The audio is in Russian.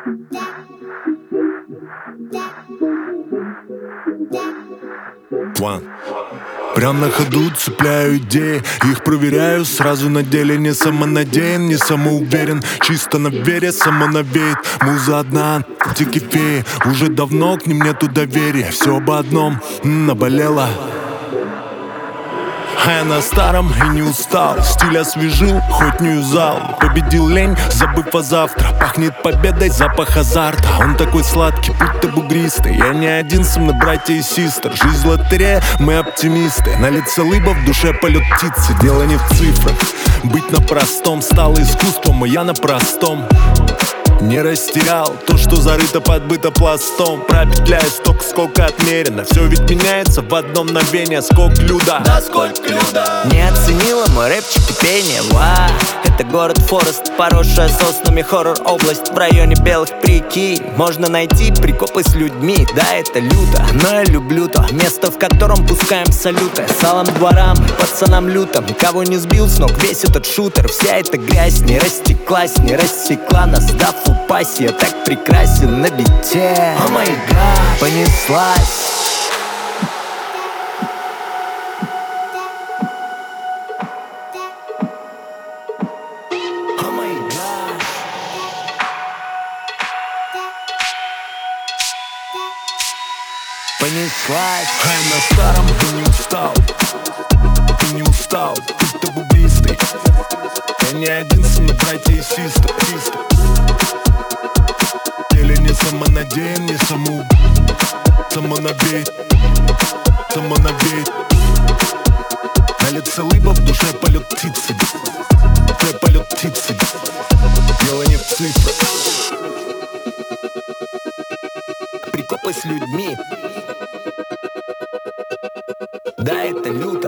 План. Прям на ходу цепляю идеи, их проверяю сразу на деле. Не самонадеян, не самоуверен, чисто на вере самонавеет. Муза одна, тики феи, уже давно к ним нету доверия. Все об одном, наболело. А я на старом и не устал, стиль освежил, хоть не юзал. Победил лень, забыв о завтра. Пахнет победой, запах азарта. Он такой сладкий, будто бугристый. Я не один, со мной братья и сестры. Жизнь лотерея, мы оптимисты. На лице лыба, в душе полет птицы. Дело не в цифрах, быть на простом стало искусством, и я на простом. Не растерял то, что зарыто, подбыто пластом. Пропетляю столько, сколько отмерено. Все ведь меняется в одно мгновение. Сколько люда, да сколько люда. Не оценила мой рэпчик и пение. Это город Форест, поросшая соснами хоррор-область. В районе белых прикинь можно найти прикопы с людьми. Да, это люто, но я люблю то место, в котором пускаем салюты салам дворам и пацанам лютым. Никого не сбил с ног весь этот шутер. Вся эта грязь не растеклась, не рассекла нас, дав упасть. Я так прекрасен на бите. О май гад, понеслась. Понеслась. А я на старом и не устал. Ты не устал, ты бугристый. Я не один, со мной братья и сестры. Теле не самонадеян, не самонавеет. На лице лыба, в душе полет птицы. Дело не в цифрах. Прикопы с людьми. Да, это люто.